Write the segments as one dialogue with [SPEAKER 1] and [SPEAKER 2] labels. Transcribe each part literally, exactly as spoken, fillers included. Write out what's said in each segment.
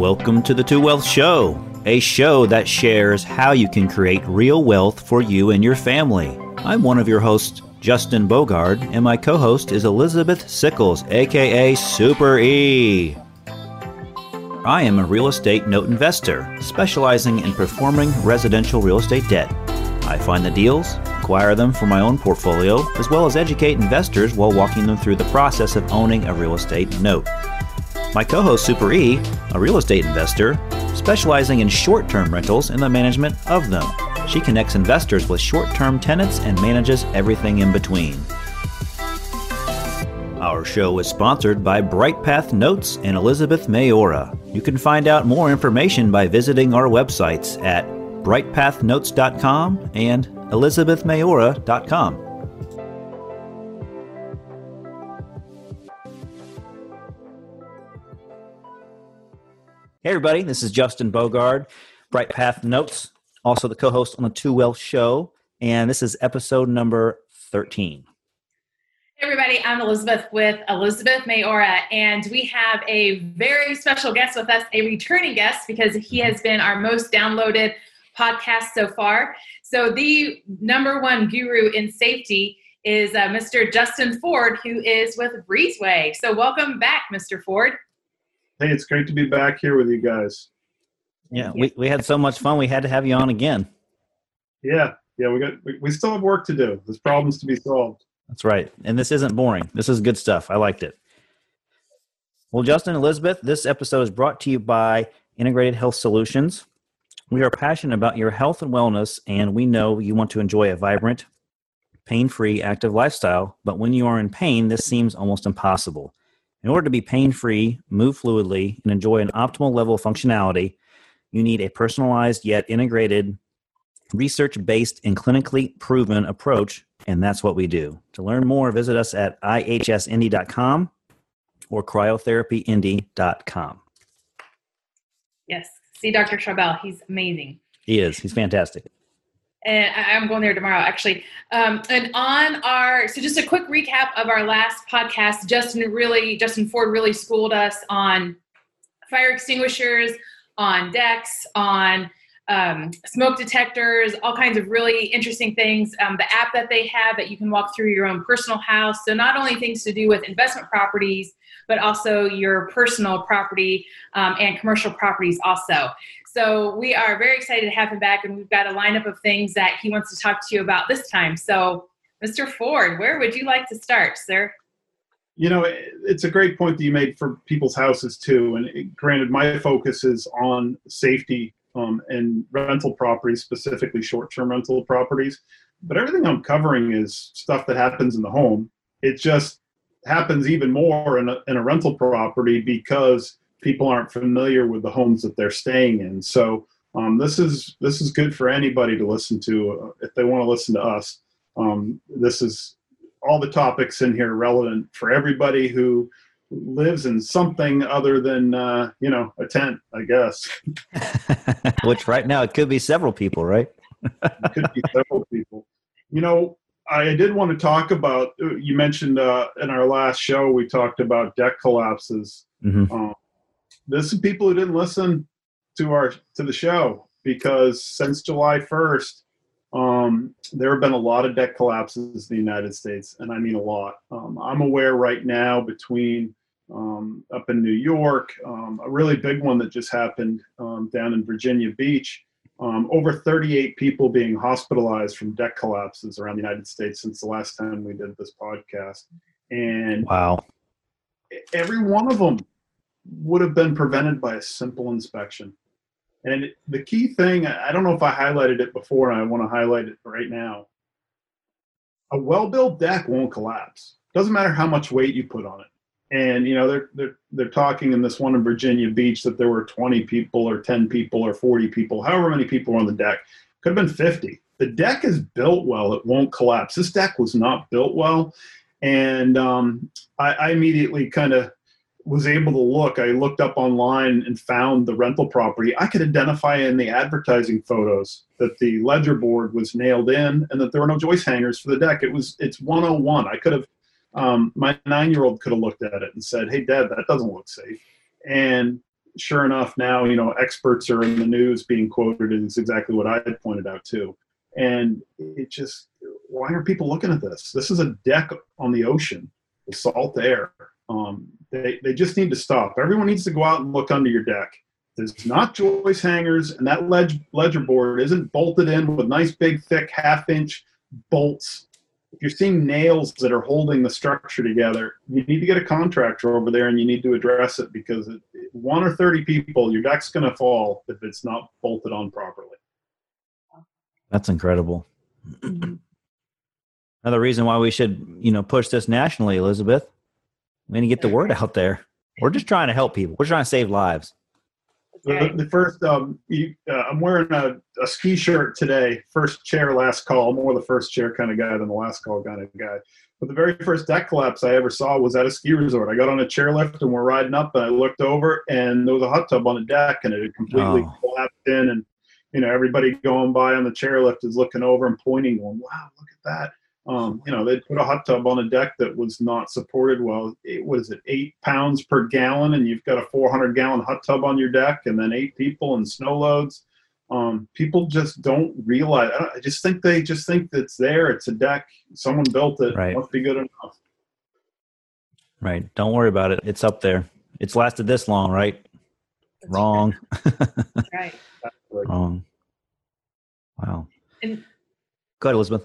[SPEAKER 1] Welcome to the Two Wealth Show, a show that shares how you can create real wealth for you and your family. I'm one of your hosts, Justin Bogard, and my co-host is Elizabeth Sickles, aka Super E. I am a real estate note investor, specializing in performing residential real estate debt. I find the deals, acquire them for my own portfolio, as well as educate investors while walking them through the process of owning a real estate note. My co-host Super E, a real estate investor, specializing in short-term rentals and the management of them. She connects investors with short-term tenants and manages everything in between. Our show is sponsored by BrightPath Notes and Elizabeth Mayora. You can find out more information by visiting our websites at bright path notes dot com and elizabeth mayora dot com. Hey everybody, this is Justin Bogard, BrightPath Notes, also the co-host on the Two Wealth Show, and this is episode number thirteen.
[SPEAKER 2] Hey everybody, I'm Elizabeth with Elizabeth Mayora, and we have a very special guest with us, a returning guest, because he has been our most downloaded podcast so far. So the number one guru in safety is uh, Mister Justin Ford, who is with Breezeway. So welcome back, Mister Ford.
[SPEAKER 3] Hey, it's great to be back here with you guys.
[SPEAKER 1] Yeah, we, we had so much fun, we had to have you on again.
[SPEAKER 3] Yeah, yeah, we got we, we still have work to do. There's problems to be solved.
[SPEAKER 1] That's right. And this isn't boring. This is good stuff. I liked it. Well, Justin, Elizabeth, this episode is brought to you by Integrated Health Solutions. We are passionate about your health and wellness, and we know you want to enjoy a vibrant, pain-free, active lifestyle, but when you are in pain, this seems almost impossible. In order to be pain-free, move fluidly, and enjoy an optimal level of functionality, you need a personalized yet integrated, research-based, and clinically proven approach, and that's what we do. To learn more, visit us at I H S Indy dot com or cryotherapy indy dot com.
[SPEAKER 2] Yes. See Doctor Charbel. He's amazing.
[SPEAKER 1] He is. He's fantastic.
[SPEAKER 2] And I, I'm going there tomorrow, actually. Um, and on our, so just a quick recap of our last podcast, Justin really, Justin Ford really schooled us on fire extinguishers, on decks, on um, smoke detectors, all kinds of really interesting things. Um, the app that they have that you can walk through your own personal house. So not only things to do with investment properties, but also your personal property um, and commercial properties also. So we are very excited to have him back, and we've got a lineup of things that he wants to talk to you about this time. So, Mister Ford, where would you like to start, sir?
[SPEAKER 3] You know, it's a great point that you made for people's houses too. And it, granted, my focus is on safety um, and rental properties, specifically short-term rental properties. But everything I'm covering is stuff that happens in the home. It just happens even more in a, in a rental property because people aren't familiar with the homes that they're staying in. So um, this is this is good for anybody to listen to uh, if they want to listen to us. Um, this is all the topics in here relevant for everybody who lives in something other than uh, you know a tent, I guess.
[SPEAKER 1] Which right now it could be several people, right?
[SPEAKER 3] It could be several people. You know, I did want to talk about. You mentioned uh, in our last show we talked about deck collapses. Mm-hmm. Um, This is people who didn't listen to our to the show, because since July first, um, there have been a lot of debt collapses in the United States, and I mean a lot. Um, I'm aware right now between um, up in New York, um, a really big one that just happened um, down in Virginia Beach, um, over thirty-eight people being hospitalized from debt collapses around the United States since the last time we did this podcast. And
[SPEAKER 1] wow,
[SPEAKER 3] every one of them would have been prevented by a simple inspection. And it, the key thing, I don't know if I highlighted it before, and I want to highlight it right now. A well-built deck won't collapse. Doesn't matter how much weight you put on it. And, you know, they're, they're, they're talking in this one in Virginia Beach that there were twenty people or ten people or forty people, however many people were on the deck. Could have been fifty. The deck is built well. It won't collapse. This deck was not built well. And um, I, I immediately kind of was able to look. I looked up online and found the rental property. I could identify in the advertising photos that the ledger board was nailed in and that there were no joist hangers for the deck. It was, it's one oh one. I could have, um, my nine-year-old could have looked at it and said, "Hey, Dad, that doesn't look safe." And sure enough, now, you know, experts are in the news being quoted, and it's exactly what I had pointed out too. And it just, why aren't people looking at this? This is a deck on the ocean with salt air. Um, they, they just need to stop. Everyone needs to go out and look under your deck. There's not joist hangers, and that ledge, ledger board isn't bolted in with nice big thick half inch bolts. If you're seeing nails that are holding the structure together, you need to get a contractor over there and you need to address it, because it, one or thirty people, your deck's going to fall if it's not bolted on properly.
[SPEAKER 1] That's incredible. Another reason why we should, you know, push this nationally, Elizabeth. We need to get the word out there. We're just trying to help people. We're trying to save lives.
[SPEAKER 3] The, the first, um, you, uh, I'm wearing a, a ski shirt today. First chair, last call. I'm more the first chair kind of guy than the last call kind of guy. But the very first deck collapse I ever saw was at a ski resort. I got on a chairlift and we're riding up, and I looked over and there was a hot tub on the deck, and it had completely oh. collapsed in. And, you know, everybody going by on the chairlift is looking over and pointing, going, wow, look at that. Um, you know, they'd put a hot tub on a deck that was not supported well. It, what is it, eight pounds per gallon, and you've got a four hundred gallon hot tub on your deck, and then eight people and snow loads. Um, people just don't realize. I, I just think they just think that it's there. It's a deck. Someone built it.
[SPEAKER 1] Right.
[SPEAKER 3] It must be good enough.
[SPEAKER 1] Right. Don't worry about it. It's up there. It's lasted this long, right?
[SPEAKER 2] That's
[SPEAKER 1] Wrong.
[SPEAKER 2] Right.
[SPEAKER 1] Wrong. Wow.
[SPEAKER 2] And
[SPEAKER 1] go ahead, Elizabeth.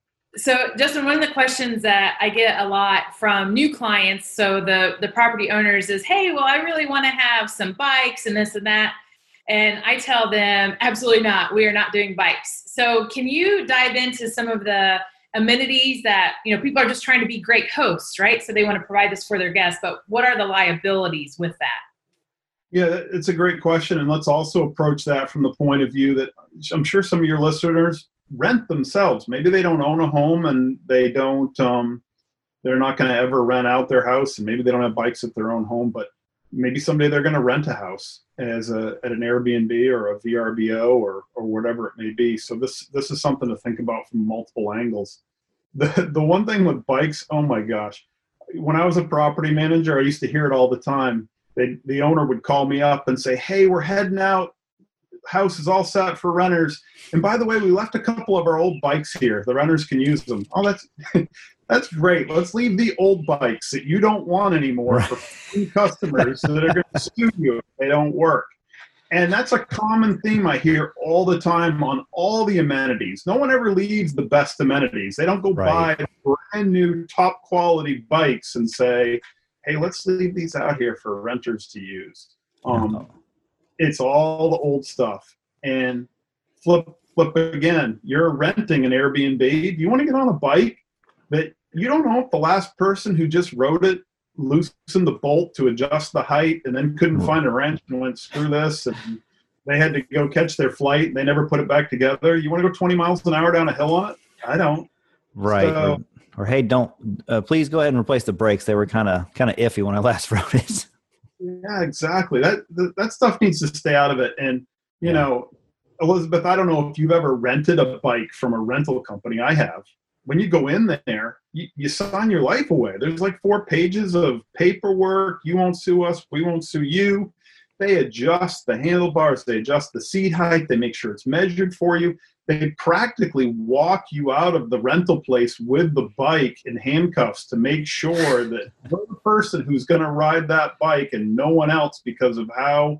[SPEAKER 2] so, Justin, one of the questions that I get a lot from new clients, so the, the property owners, is, hey, well, I really want to have some bikes and this and that. And I tell them, absolutely not. We are not doing bikes. So can you dive into some of the amenities that, you know, people are just trying to be great hosts, right? So they want to provide this for their guests, but what are the liabilities with that?
[SPEAKER 3] Yeah, it's a great question. And let's also approach that from the point of view that I'm sure some of your listeners rent themselves. Maybe they don't own a home, and they don't, um, they're not going to ever rent out their house, and maybe they don't have bikes at their own home, but maybe someday they're going to rent a house as a, at an Airbnb or a V R B O or, or whatever it may be. So this, this is something to think about from multiple angles. The, the one thing with bikes, oh my gosh, when I was a property manager, I used to hear it all the time. They, the owner would call me up and say, hey, we're heading out. House is all set for renters. And by the way, we left a couple of our old bikes here. The renters can use them. Oh, that's that's great. Let's leave the old bikes that you don't want anymore right. for customers that are going to sue you if they don't work. And that's a common theme I hear all the time on all the amenities. No one ever leaves the best amenities. They don't go right. buy brand new top quality bikes and say, hey, let's leave these out here for renters to use. Um, oh. It's all the old stuff. And flip flip again, you're renting an Airbnb. Do you want to get on a bike that you don't know if the last person who just rode it loosened the bolt to adjust the height and then couldn't mm-hmm. find a wrench and went, screw this, and they had to go catch their flight and they never put it back together. You want to go twenty miles an hour down a hill on it? I don't.
[SPEAKER 1] Right. So, or, or hey, don't uh, please go ahead and replace the brakes. They were kind of kind of iffy when I last rode it.
[SPEAKER 3] Yeah, exactly. That that stuff needs to stay out of it. And you yeah. know, Elizabeth, I don't know if you've ever rented a bike from a rental company. I have. When you go in there, you, you sign your life away. There's like four pages of paperwork. You won't sue us. We won't sue you. They adjust the handlebars. They adjust the seat height. They make sure it's measured for you. They practically walk you out of the rental place with the bike in handcuffs to make sure that you're the person who's going to ride that bike and no one else, because of how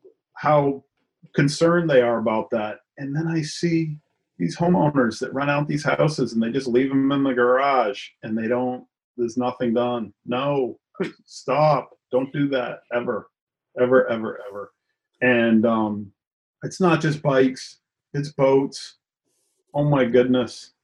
[SPEAKER 3] how concerned they are about that. And then I see these homeowners that rent out these houses and they just leave them in the garage and they don't, there's nothing done. No, stop. Don't do that ever, ever, ever, ever. And um, it's not just bikes. It's boats. Oh my goodness.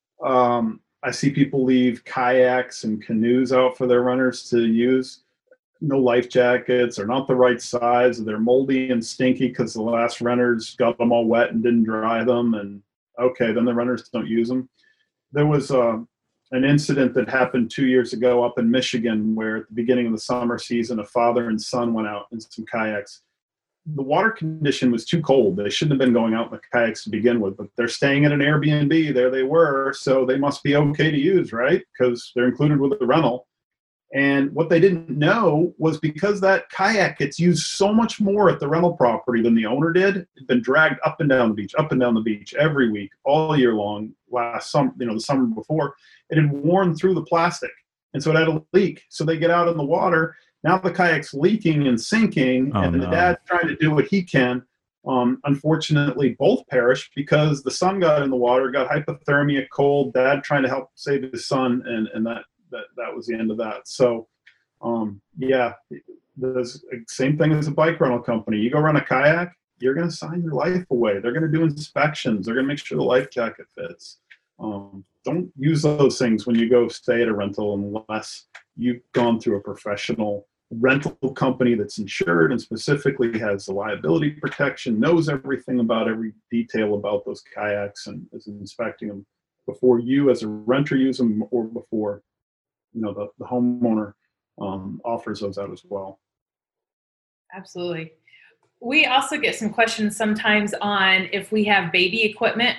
[SPEAKER 3] Um, I see people leave kayaks and canoes out for their renters to use. No life jackets, or not the right size. Or they're moldy and stinky because the last renters got them all wet and didn't dry them. And okay, then the renters don't use them. There was uh, an incident that happened two years ago up in Michigan where at the beginning of the summer season, a father and son went out in some kayaks. The water condition was too cold. They shouldn't have been going out in the kayaks to begin with, but they're staying at an Airbnb. There they were, so they must be okay to use, right? Because they're included with the rental. And what they didn't know was because that kayak gets used so much more at the rental property than the owner did, it'd been dragged up and down the beach, up and down the beach every week, all year long, last summer, you know, the summer before. It had worn through the plastic. And so it had a leak. So they get out in the water. Now the kayak's leaking and sinking,
[SPEAKER 1] Oh,
[SPEAKER 3] and
[SPEAKER 1] no.
[SPEAKER 3] the dad's trying to do what he can. Um, unfortunately, both perished because the son got in the water, got hypothermia, cold, dad trying to help save his son, and, and that That, that was the end of that. So, um, yeah, the same thing as a bike rental company. You go run a kayak, you're going to sign your life away. They're going to do inspections. They're going to make sure the life jacket fits. Um, don't use those things when you go stay at a rental unless you've gone through a professional rental company that's insured and specifically has the liability protection, knows everything about every detail about those kayaks, and is inspecting them before you as a renter use them or before you know, the, the homeowner um, offers those out as well.
[SPEAKER 2] Absolutely. We also get some questions sometimes on if we have baby equipment.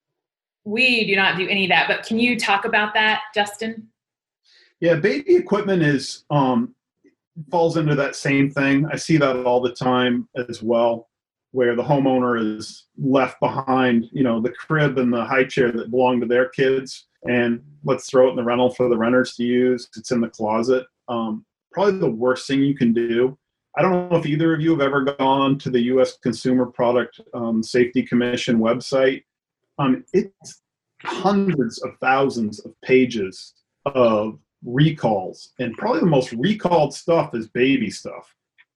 [SPEAKER 2] We do not do any of that, but can you talk about that, Justin?
[SPEAKER 3] Yeah, baby equipment is um, falls into that same thing. I see that all the time as well, where the homeowner is left behind, you know, the crib and the high chair that belong to their kids, and let's throw it in the rental for the renters to use. It's in the closet. Um, probably the worst thing you can do. I don't know if either of you have ever gone to the U S Consumer Product um, Safety Commission website. Um, it's hundreds of thousands of pages of recalls, and probably the most recalled stuff is baby stuff.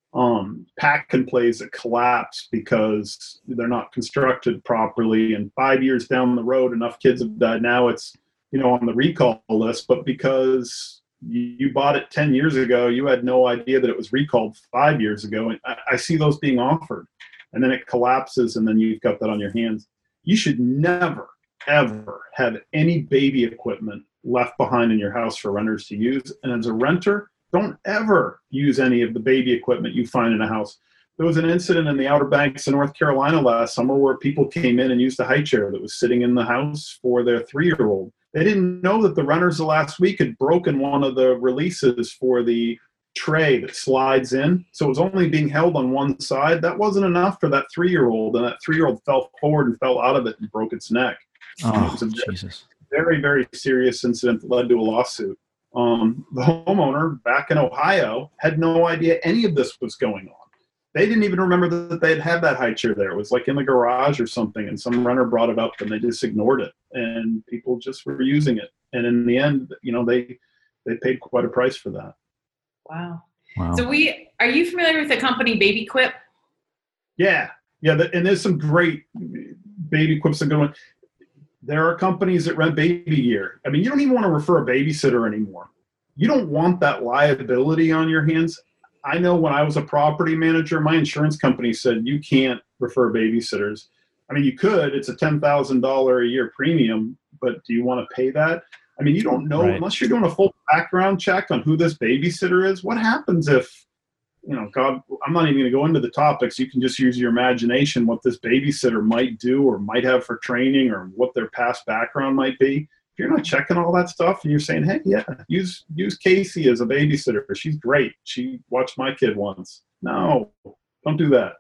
[SPEAKER 3] Um, pack and plays that collapse because they're not constructed properly, and five years down the road, enough kids have died. Now it's, you know, on the recall list, but because you, you bought it ten years ago, you had no idea that it was recalled five years ago. And I, I see those being offered, and then it collapses, and then you've got that on your hands. You should never, ever have any baby equipment left behind in your house for renters to use. And as a renter, don't ever use any of the baby equipment you find in a house. There was an incident in the Outer Banks of North Carolina last summer where people came in and used a high chair that was sitting in the house for their three-year-old. They didn't know that the renters the last week had broken one of the releases for the tray that slides in. So it was only being held on one side. That wasn't enough for that three-year-old, and that three-year-old fell forward and fell out of it and broke its neck.
[SPEAKER 1] Oh,
[SPEAKER 3] it was a
[SPEAKER 1] Jesus.
[SPEAKER 3] very, very serious incident that led to a lawsuit. Um, the homeowner back in Ohio had no idea any of this was going on. They didn't even remember that they had had that high chair there. It was like in the garage or something, and some renter brought it up, and they just ignored it, and people just were using it. And in the end, you know, they they paid quite a price for that.
[SPEAKER 2] Wow.
[SPEAKER 1] Wow.
[SPEAKER 2] So we are you familiar with the company Baby Quip?
[SPEAKER 3] Yeah, yeah, the, and there's some great baby quips that go on. There are companies that rent baby gear. I mean, you don't even want to refer a babysitter anymore. You don't want that liability on your hands. I know when I was a property manager, my insurance company said you can't refer babysitters. I mean, you could. It's a ten thousand dollars a year premium, but do you want to pay that? I mean, you don't know,
[SPEAKER 1] Right.
[SPEAKER 3] unless you're doing a full background check on who this babysitter is. What happens if, you know, God, I'm not even going to go into the topics. You can just use your imagination what this babysitter might do or might have for training or what their past background might be. If you're not checking all that stuff and you're saying, hey, yeah, use use Casey as a babysitter. She's great. She watched my kid once. No, don't do that.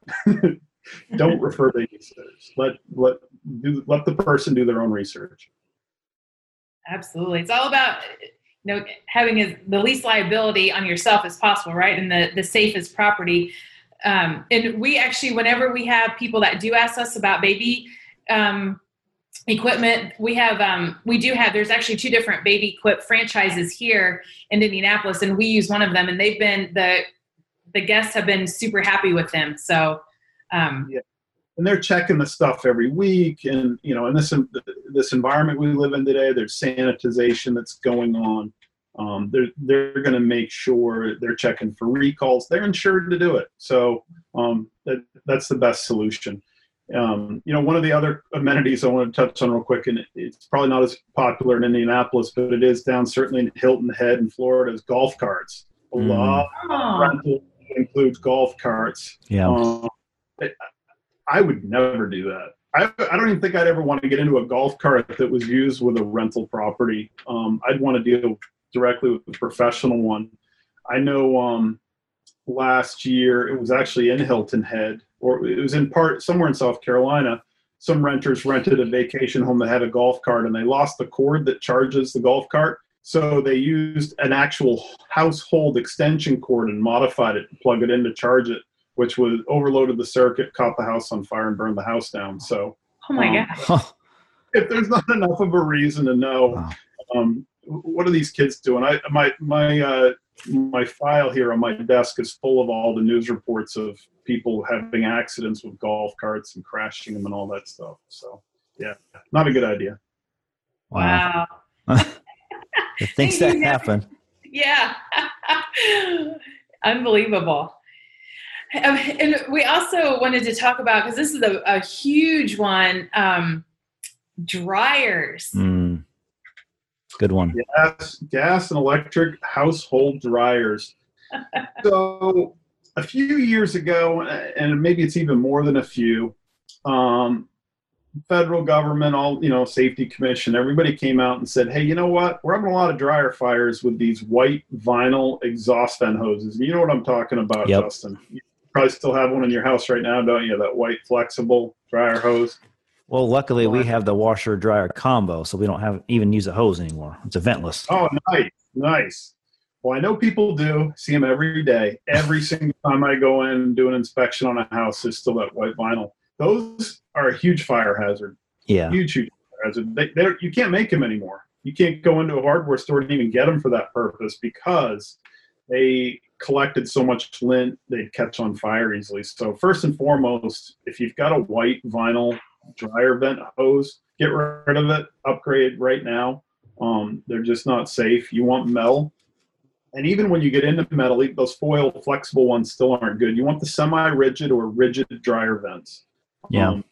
[SPEAKER 3] Don't refer babysitters. Let let do let the person do their own research.
[SPEAKER 2] Absolutely. It's all about, you know, having as, the least liability on yourself as possible, right? And the, the safest property. Um, and we actually, whenever we have people that do ask us about baby um, equipment, we have, um, we do have, there's actually two different Baby Quip franchises here in Indianapolis, and we use one of them, and they've been, the, the guests have been super happy with them. So, um,
[SPEAKER 3] yeah. And they're checking the stuff every week. And, you know, in this, this environment we live in today, there's sanitization that's going on. Um, they're they're going to make sure they're checking for recalls. They're insured to do it. So um, that, that's the best solution. Um, you know, one of the other amenities I want to touch on real quick, and it's probably not as popular in Indianapolis, but it is down certainly in Hilton Head in Florida, is golf carts. A
[SPEAKER 1] Mm.
[SPEAKER 3] lot of rental includes golf carts.
[SPEAKER 1] Yeah.
[SPEAKER 3] Um, I, I would never do that. I, I don't even think I'd ever want to get into a golf cart that was used with a rental property. Um, I'd want to deal directly with the professional one. I know um, last year it was actually in Hilton Head, or it was in part somewhere in South Carolina. Some renters rented a vacation home that had a golf cart, and they lost the cord that charges the golf cart. So they used an actual household extension cord and modified it to plug it in to charge it, which was overloaded the circuit, caught the house on fire, and burned the house down. So,
[SPEAKER 2] oh my
[SPEAKER 3] um,
[SPEAKER 2] gosh.
[SPEAKER 3] if there's not enough of a reason to know,
[SPEAKER 1] Wow.
[SPEAKER 3] um, what are these kids doing? I my my uh, my file here on my desk is full of all the news reports of people having accidents with golf carts and crashing them and all that stuff. So, yeah, not a good idea.
[SPEAKER 2] Wow.
[SPEAKER 1] The things that happen.
[SPEAKER 2] Yeah. Unbelievable. Um, and we also wanted to talk about, because this is a, a huge one, um, dryers.
[SPEAKER 1] Mm. Good one.
[SPEAKER 3] Gas, gas and electric household dryers. So a few years ago, and maybe it's even more than a few, um, federal government, all, you know, safety commission, everybody came out and said, hey, you know what? We're having a lot of dryer fires with these white vinyl exhaust fan hoses. You know what I'm talking about,
[SPEAKER 1] Yep.
[SPEAKER 3] Justin? You probably still have one in your house right now, don't you? That white flexible dryer hose.
[SPEAKER 1] Well, luckily we have the washer dryer combo, so we don't have even use a hose anymore. It's a ventless.
[SPEAKER 3] Oh, nice, nice. Well, I know people do. See them every day. Every single time I go in and do an inspection on a house, there's still that white vinyl. Those are a huge fire hazard.
[SPEAKER 1] Yeah.
[SPEAKER 3] Huge, huge fire hazard. They, they're, you can't make them anymore. You can't go into a hardware store and even get them for that purpose because they collected so much lint, they'd catch on fire easily. So first and foremost, if you've got a white vinyl dryer vent hose, get rid of it, upgrade right now. Um, they're just not safe. You want metal. And even when you get into metal, those foil flexible ones still aren't good. You want the semi-rigid or rigid dryer vents.
[SPEAKER 1] Yeah.
[SPEAKER 3] Um,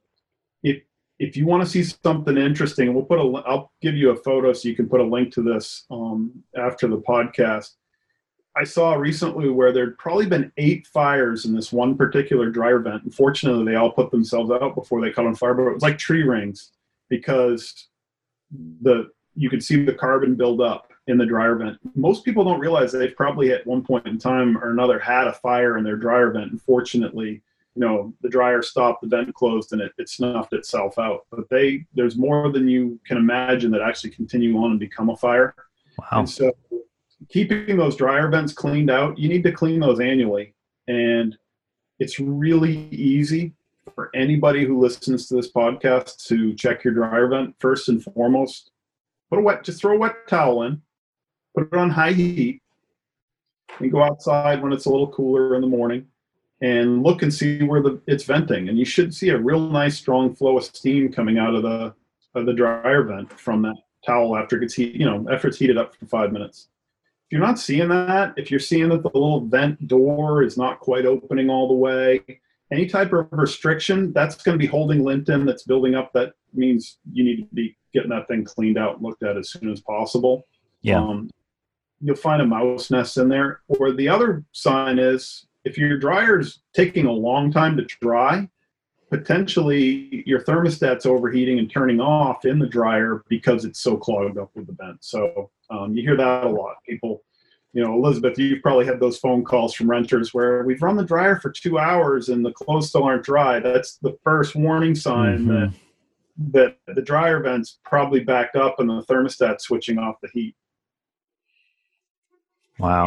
[SPEAKER 3] if if you want to see something interesting, we'll put a. I'll give you a photo so you can put a link to this um, after the podcast. I saw recently where there'd probably been eight fires in this one particular dryer vent. Unfortunately, they all put themselves out before they caught on fire. But it was like tree rings because the you could see the carbon build up in the dryer vent. Most people don't realize they've probably at one point in time or another had a fire in their dryer vent. Unfortunately, you know, the dryer stopped, the vent closed, and it, it snuffed itself out. But they there's more than you can imagine that actually continue on and become a fire.
[SPEAKER 1] Wow.
[SPEAKER 3] And so keeping those dryer vents cleaned out, you need to clean those annually. And it's really easy for anybody who listens to this podcast to check your dryer vent. First and foremost, put a wet, just throw a wet towel in, put it on high heat, and go outside when it's a little cooler in the morning and look and see where the it's venting. And you should see a real nice strong flow of steam coming out of the of the dryer vent from that towel after it gets heat, you know, after it's heated up for five minutes. If you're not seeing that, if you're seeing that the little vent door is not quite opening all the way, any type of restriction, that's going to be holding lint in that's building up. That means you need to be getting that thing cleaned out and looked at as soon as possible.
[SPEAKER 1] Yeah.
[SPEAKER 3] Um, you'll find a mouse nest in there. Or the other sign is if your dryer's taking a long time to dry, potentially your thermostat's overheating and turning off in the dryer because it's so clogged up with the vent. So um, you hear that a lot. People, you know, Elizabeth, you've probably had those phone calls from renters where we've run the dryer for two hours and the clothes still aren't dry. That's the first warning sign
[SPEAKER 1] Mm-hmm.
[SPEAKER 3] that that the dryer vent's probably backed up and the thermostat's switching off the heat.
[SPEAKER 1] Wow.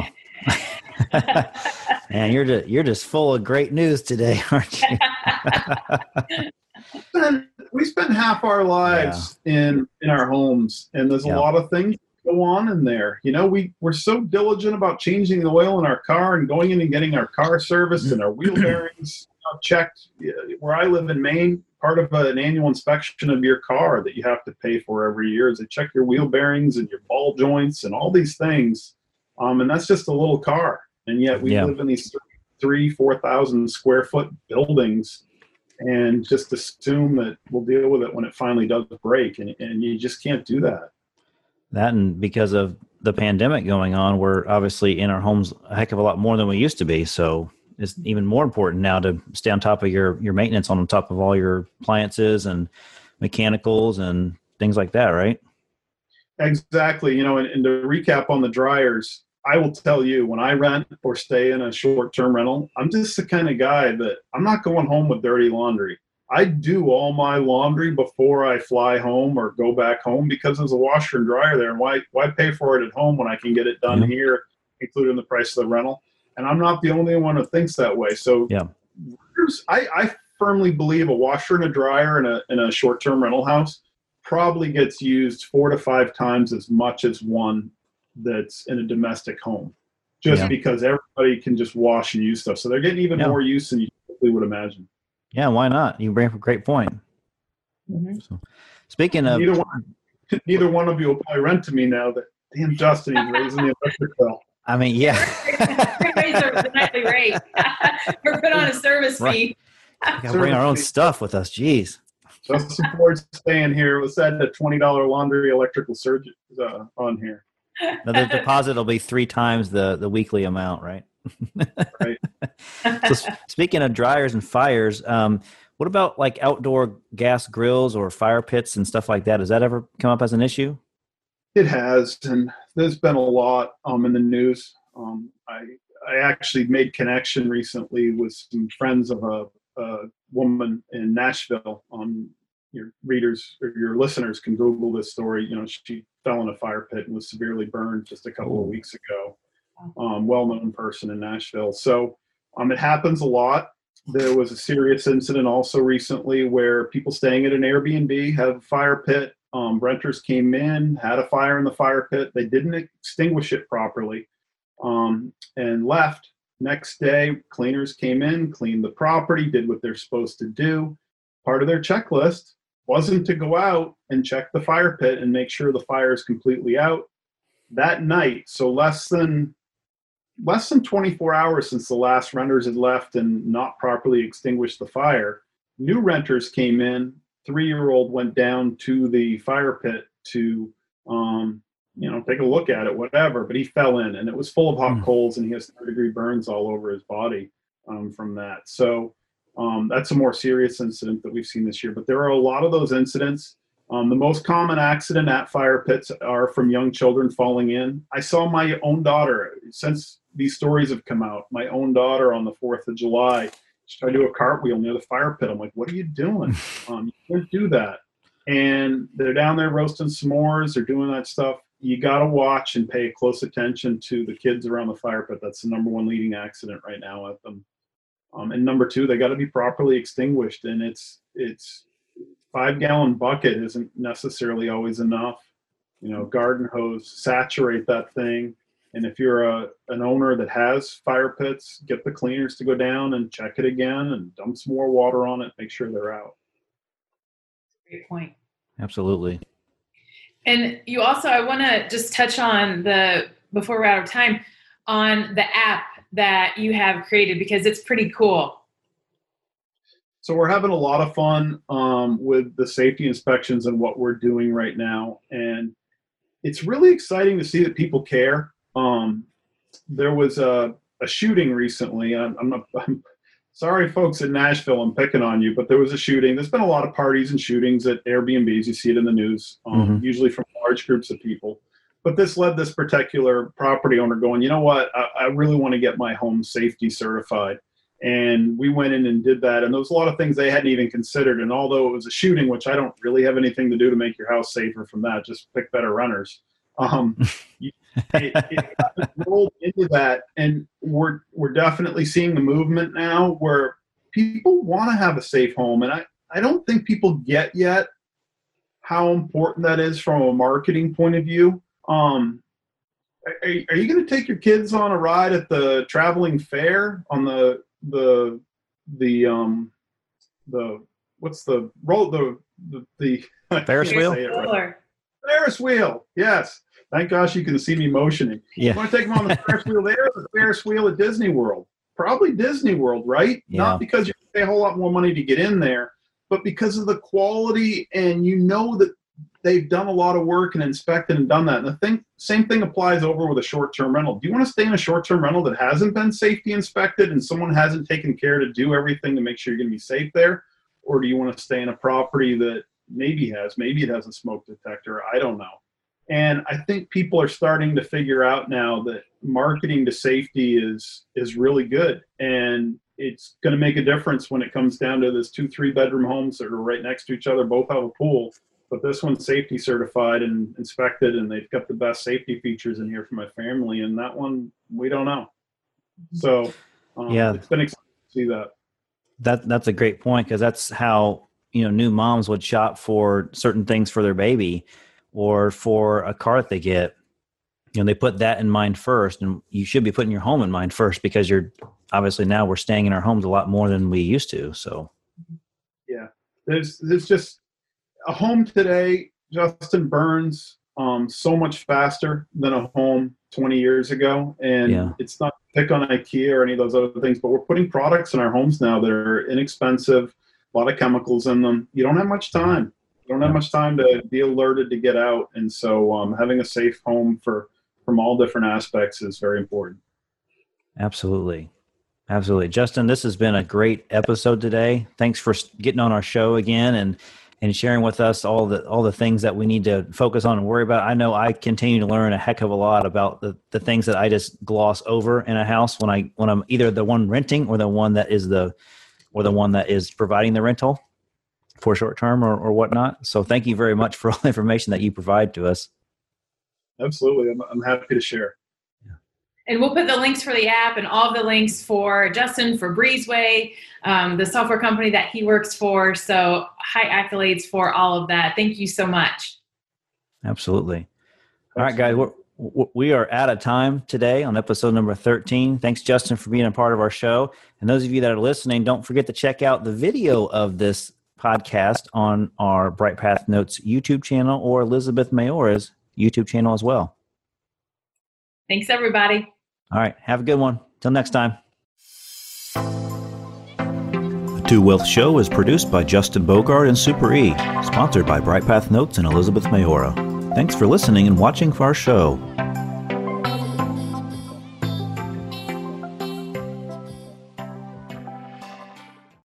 [SPEAKER 1] Man, you're just, you're just full of great news today, aren't you?
[SPEAKER 3] And we spend half our lives yeah. in in our homes, and there's yeah. a lot of things that go on in there. You know, we we're so diligent about changing the oil in our car and going in and getting our car serviced and our wheel bearings checked. Where I live in Maine, part of an annual inspection of your car that you have to pay for every year is they check your wheel bearings and your ball joints and all these things. Um, and that's just a little car. And yet we
[SPEAKER 1] yeah.
[SPEAKER 3] live in these three, four thousand square foot buildings and just assume that we'll deal with it when it finally does break. And, and you just can't do that.
[SPEAKER 1] That, and because of the pandemic going on, we're obviously in our homes a heck of a lot more than we used to be. So it's even more important now to stay on top of your, your maintenance, on top of all your appliances and mechanicals and things like that, right?
[SPEAKER 3] Exactly. You know, and, and to recap on the dryers, I will tell you, when I rent or stay in a short-term rental, I'm just the kind of guy that I'm not going home with dirty laundry. I do all my laundry before I fly home or go back home because there's a washer and dryer there. And why why pay for it at home when I can get it done
[SPEAKER 1] Yeah.
[SPEAKER 3] here, including the price of the rental? And I'm not the only one who thinks that way. So
[SPEAKER 1] Yeah.
[SPEAKER 3] I, I firmly believe a washer and a dryer in a in a short-term rental house probably gets used four to five times as much as one that's in a domestic home, just
[SPEAKER 1] Yeah.
[SPEAKER 3] because everybody can just wash and use stuff. So they're getting even
[SPEAKER 1] Yeah.
[SPEAKER 3] more use than you typically would imagine.
[SPEAKER 1] Yeah, why not? You bring up a great point.
[SPEAKER 2] Mhm.
[SPEAKER 1] So, speaking of,
[SPEAKER 3] Neither one, neither one of you will probably rent to me now. That damn Justin, he's raising the electric bill.
[SPEAKER 1] I mean, yeah.
[SPEAKER 2] Everybody's a nightly rate. We're put on a service
[SPEAKER 1] Right.
[SPEAKER 2] fee.
[SPEAKER 1] We gotta bring our own stuff with us. Jeez.
[SPEAKER 3] Just support staying here. It was said a twenty dollar laundry electrical surge uh, on here.
[SPEAKER 1] Now, the deposit will be three times the, the weekly amount, right?
[SPEAKER 3] Right.
[SPEAKER 1] So s- speaking of dryers and fires, um, what about like outdoor gas grills or fire pits and stuff like that? Has that ever come up as an issue?
[SPEAKER 3] It has, and there's been a lot um, in the news. Um, I I actually made connection recently with some friends of a, a woman in Nashville. Um, your readers or your listeners can Google this story. You know, she fell in a fire pit and was severely burned just a couple of weeks ago. Um, well-known person in Nashville. So um, it happens a lot. There was a serious incident also recently where people staying at an Airbnb have a fire pit. Um, renters came in, had a fire in the fire pit. They didn't extinguish it properly um, and left. Next day, cleaners came in, cleaned the property, did what they're supposed to do. Part of their checklist wasn't to go out and check the fire pit and make sure the fire is completely out. That night, so less than less than twenty-four hours since the last renters had left and not properly extinguished the fire, new renters came in. Three-year-old went down to the fire pit to, um, you know, take a look at it, whatever. But he fell in, and it was full of hot
[SPEAKER 1] Mm.
[SPEAKER 3] coals, and he has third-degree burns all over his body um, from that. So um, that's a more serious incident that we've seen this year. But there are a lot of those incidents. Um, the most common accident at fire pits are from young children falling in. I saw my own daughter, since these stories have come out, my own daughter on the fourth of July, she tried to do a cartwheel near the fire pit. I'm like, what are you doing? Um, you can't do that. And they're down there roasting s'mores. They're doing that stuff. You got to watch and pay close attention to the kids around the fire pit. That's the number one leading accident right now at them. Um, and number two, they got to be properly extinguished. And it's it's five gallon bucket isn't necessarily always enough. You know, garden hose, saturate that thing. And if you're a an owner that has fire pits, get the cleaners to go down and check it again and dump some more water on it, make sure they're out.
[SPEAKER 2] Great point.
[SPEAKER 1] Absolutely.
[SPEAKER 2] And you also, I want to just touch on the, before we're out of time, on the app that you have created, because it's pretty cool.
[SPEAKER 3] So we're having a lot of fun um, with the safety inspections and what we're doing right now. And it's really exciting to see that people care. Um, there was a, a shooting recently. I'm, I'm, not, I'm sorry, folks in Nashville, I'm picking on you, but there was a shooting. There's been a lot of parties and shootings at Airbnbs. You see it in the news, um,
[SPEAKER 1] Mhm.
[SPEAKER 3] usually from large groups of people. But this led this particular property owner going, you know what, I, I really want to get my home safety certified. And we went in and did that. And there was a lot of things they hadn't even considered. And although it was a shooting, which I don't really have anything to do to make your house safer from that, just pick better runners. Um, it, it rolled into that. And we're, we're definitely seeing the movement now where people want to have a safe home. And I, I don't think people get yet how important that is from a marketing point of view. Um, are, are you going to take your kids on a ride at the traveling fair on the the the um the what's the roll the the, the
[SPEAKER 1] Ferris wheel?
[SPEAKER 3] Right. Ferris wheel, yes. Thank gosh you can see me motioning.
[SPEAKER 1] Yeah.
[SPEAKER 3] You want to take them on the Ferris wheel there, or the Ferris wheel at Disney World? Probably Disney World, right?
[SPEAKER 1] Yeah.
[SPEAKER 3] Not because you pay a whole lot more money to get in there, but because of the quality, and you know that they've done a lot of work and inspected and done that. And the thing, same thing applies over with a short-term rental. Do you want to stay in a short-term rental that hasn't been safety inspected and someone hasn't taken care to do everything to make sure you're going to be safe there? Or do you want to stay in a property that maybe has, maybe it has a smoke detector? I don't know. And I think people are starting to figure out now that marketing to safety is is really good, and it's going to make a difference when it comes down to this two, three bedroom homes that are right next to each other, both have a pool, but this one's safety certified and inspected, and they've got the best safety features in here for my family. And that one, we don't know. So um,
[SPEAKER 1] yeah,
[SPEAKER 3] it's been exciting to see that.
[SPEAKER 1] That that's a great point, because that's how, you know, new moms would shop for certain things for their baby or for a car that they get. You know, they put that in mind first, and you should be putting your home in mind first, because you're obviously now we're staying in our homes a lot more than we used to. So,
[SPEAKER 3] yeah, there's there's just a home today, Justin, burns um, so much faster than a home twenty years ago, and
[SPEAKER 1] yeah.
[SPEAKER 3] It's not to pick on IKEA or any of those other things, but we're putting products in our homes now that are inexpensive, a lot of chemicals in them. You don't have much time. You don't have much time to be alerted to get out, and so um, having a safe home for from all different aspects is very important.
[SPEAKER 1] Absolutely. Absolutely. Justin, this has been a great episode today. Thanks for getting on our show again and, and sharing with us all the, all the things that we need to focus on and worry about. I know I continue to learn a heck of a lot about the, the things that I just gloss over in a house when I, when I'm either the one renting or the one that is the, or the one that is providing the rental for short term or, or whatnot. So thank you very much for all the information that you provide to us.
[SPEAKER 3] Absolutely. I'm, I'm happy to share.
[SPEAKER 2] And we'll put the links for the app and all the links for Justin, for Breezeway, um, the software company that he works for. So high accolades for all of that. Thank you so much.
[SPEAKER 1] Absolutely. All right, guys, we're, we are out of time today on episode number thirteen. Thanks, Justin, for being a part of our show. And those of you that are listening, don't forget to check out the video of this podcast on our Bright Path Notes YouTube channel or Elizabeth Mayora's YouTube channel as well.
[SPEAKER 2] Thanks, everybody.
[SPEAKER 1] All right. Have a good one. Till next time.
[SPEAKER 4] The Two Wealth Show is produced by Justin Bogard and Super E, sponsored by Bright Path Notes and Elizabeth Mayora. Thanks for listening and watching for our show.